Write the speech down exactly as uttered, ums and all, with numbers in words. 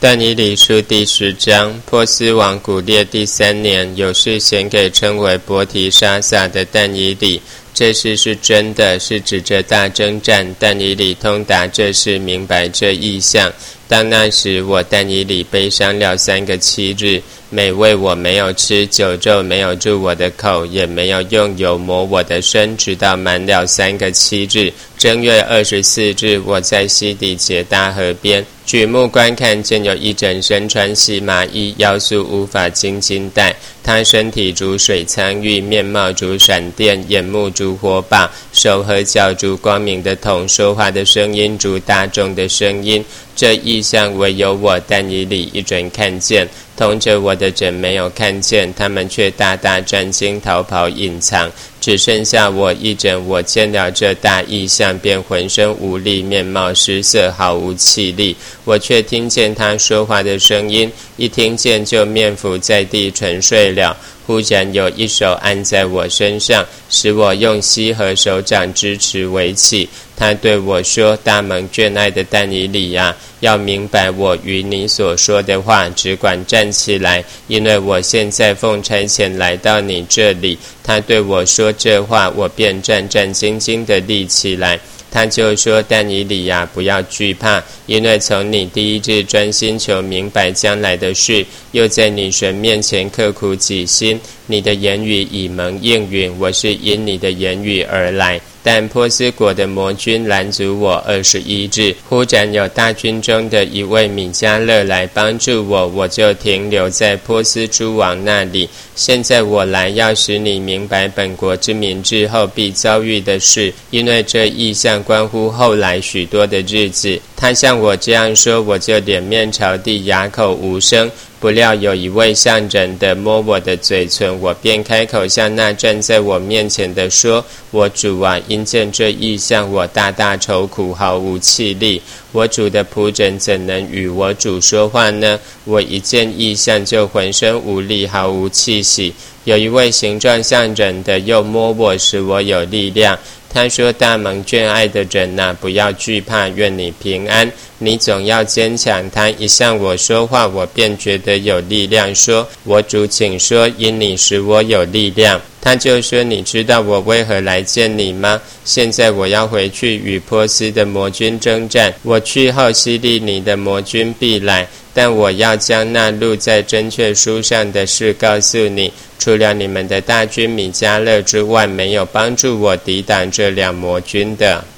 但以理书第十章，波斯王古列第三年，有事显给称为伯提沙撒的但以理。这事是真的，是指着大征战。但以理通达这事，明白这意象。当那时，我但以理悲伤了三个七日，美味我没有吃，酒肉没有入我的口，也没有用油抹我的身，直到满了三个七日。正月二十四日，我在西底结大河边，举目观看，见有一整身穿细麻衣，腰束乌发金金带。他身体如水苍玉，面貌如闪电，眼目如火把，手和脚如光明的铜，说话的声音如大众的声音。这异象唯有我但以理一准看见，同着我的人没有看见，他们却大大战惊，逃跑隐藏。只剩下我一人，我见了这大异象，便浑身无力，面貌失色，毫无气力。我却听见他说话的声音，一听见就面伏在地沉睡了。忽然有一手按在我身上，使我用膝和手掌支持为起。他对我说：大蒙眷爱的但以理啊，要明白我与你所说的话，只管站起来，因为我现在奉差遣来到你这里。他对我说这话，我便战战兢兢地立起来。他就说：但以理啊，不要惧怕，因为从你第一日专心求明白将来的事，又在你神面前刻苦己心，你的言语已蒙应允，我是因你的言语而来。但波斯国的魔军拦阻我二十一日，忽然有大军中的一位米迦勒来帮助我，我就停留在波斯诸王那里。现在我来要使你明白本国之民日后必遭遇的事，因为这异象关乎后来许多的日子。他向我这样说，我就脸面朝地，哑口无声。不料有一位像人的摸我的嘴唇，我便开口向那站在我面前的说：我主啊，因见这异象，我大大愁苦，毫无气力。我主的仆人怎能与我主说话呢？我一见异象就浑身无力，毫无气息。有一位形状像人的又摸我，使我有力量。他说：大蒙眷爱的人啊，不要惧怕，愿你平安，你总要坚强。他一向我说话，我便觉得有力量，说：我主请说，因你使我有力量。他就说：你知道我为何来见你吗？现在我要回去与波斯的魔军征战，我去后希利尼的魔军必来，但我要将那录在真确书上的事告诉你，除了你们的大军米迦勒之外，没有帮助我抵挡这两魔军的。